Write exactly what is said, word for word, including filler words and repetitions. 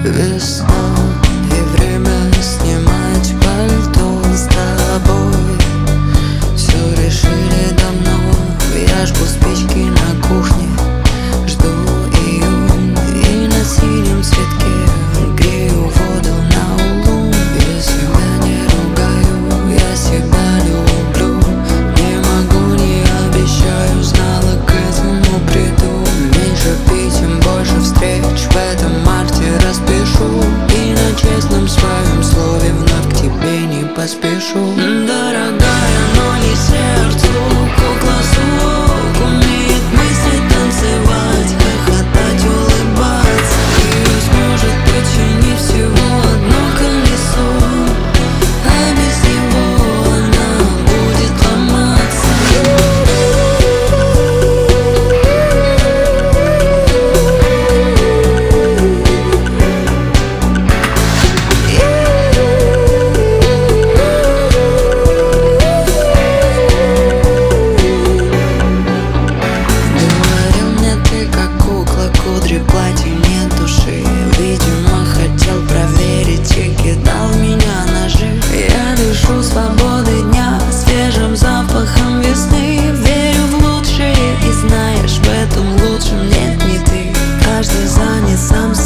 Весна и время снимать пальто с тобой. Все решили давно. Я жгу спички на кухне, жду июнь и на синем цветке грею воду на улу. Я себя не ругаю, я себя люблю. Не могу, не обещаю, знала, к этому приду. Меньше писем, больше встреч, в этом марте распишу. И на честном своем слове вновь к тебе не поспешу. Дорогая, но не сердцу, кукла звук умеет мысли танцевать, хохотать, улыбаться. Ее сможет починить всего одно колесо, а без него она будет ломаться. Кудри, платье, нет души. Видимо, хотел проверить и кидал в меня ножи. Я дышу свободой дня, свежим запахом весны. Верю в лучшее и знаешь, в этом лучшем нет ни ты. Каждый занят сам